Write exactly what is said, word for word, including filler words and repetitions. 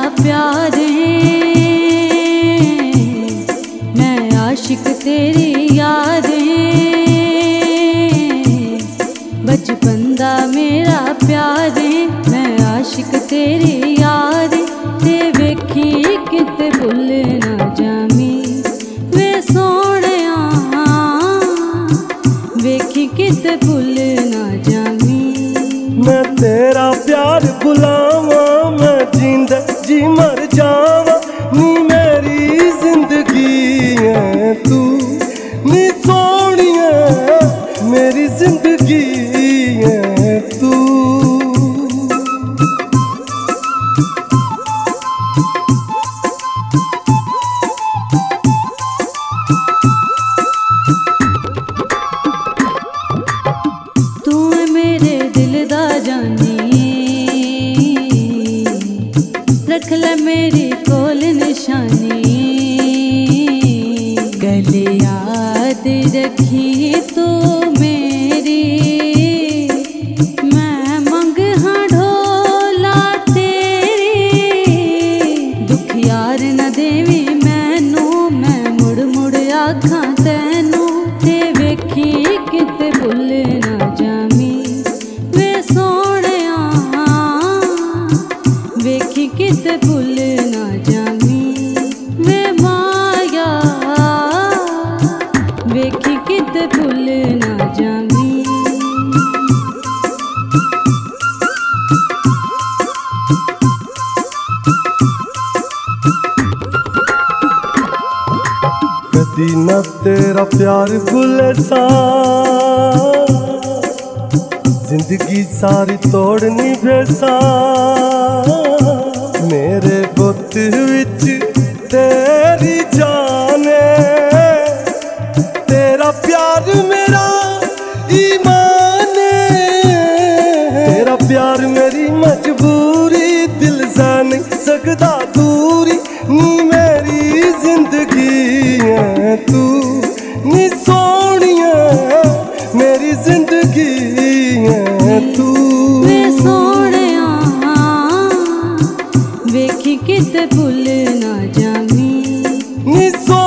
प्यार है, मैं आशिक तेरी याद है। बचपन दा मेरा प्यार है, मैं आशिक तेरी याद है। ते वेखी किते भुल ना जामी वे सोहणिया, वेखी किते भुल ना जामी। मैं तेरा प्यार बुलावा, मैं जींदा जी मर जावा, नी मेरी जिंदगी है तू, नी सोहणिया मेरी जिंदगी है तू। तू मेरे दिल दा जानी, रख ले मेरी कोल निशानी। गले याद रखी तू मेरी, मैं मंग हाँ ढोला तेरी। दुख यार न देवी मैनू, मैं मुड़ मुड़ आखां तैनू। ते वेखी किते भुल ना जामी वे सोहणिया, वेखी किते भुल ना जामी वे माया, वेखी किते भुल ना जामी। कदी ना तेरा प्यार भुले सा, जिंदगी सारी तोड़नी भेसा। मेरे बुत विच तेरी जान है, तेरा प्यार मेरा ईमान है। तेरा प्यार मेरी मजबूरी, दिल से नहीं सकदा दूरी। नी मेरी जिंदगी है तू, नी सोहणिया मेरी जिंदगी है तू। वे सोहणिया वेखी किते भुल ना जामी, नी सो